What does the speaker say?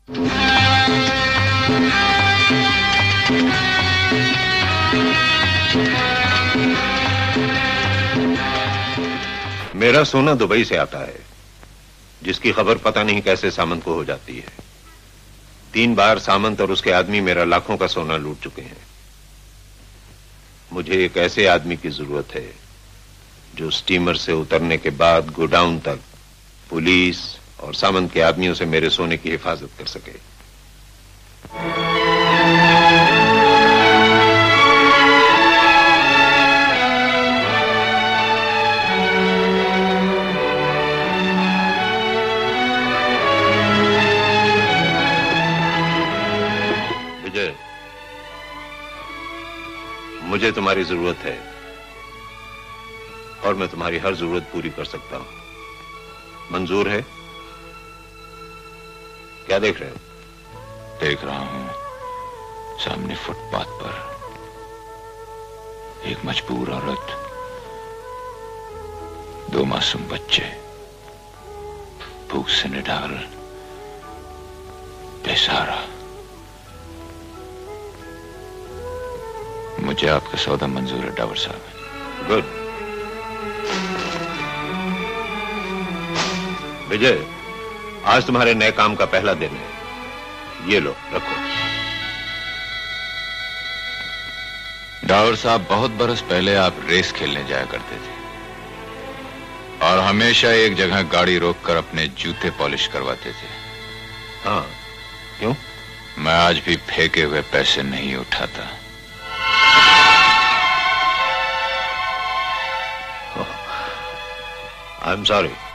मेरा सोना दुबई से आता है, जिसकी खबर पता नहीं कैसे सामंत को हो जाती है। 3 बार सामंत और उसके आदमी मेरा लाखों का सोना लूट चुके हैं। मुझे एक ऐसे आदमी की जरूरत है जो स्टीमर से उतरने के बाद गोडाउन तक पुलिस और सामंत के आदमियों से मेरे सोने की हिफाजत कर सके। विजय, मुझे तुम्हारी जरूरत है और मैं तुम्हारी हर जरूरत पूरी कर सकता हूं। मंजूर है? क्या देख रहे हो? देख रहा हूं सामने फुटपाथ पर एक मजबूर औरत, 2 मासूम बच्चे, भूख से निढाल, बेसहारा। मुझे आपका सौदा मंजूर है डावर साहब। गुड। विजय, आज तुम्हारे नए काम का पहला दिन है। ये लो, रखो। डावर साहब, बहुत बरस पहले आप रेस खेलने जाया करते थे और हमेशा एक जगह गाड़ी रोककर अपने जूते पॉलिश करवाते थे। हाँ, क्यों? मैं आज भी फेंके हुए पैसे नहीं उठाता। I am sorry.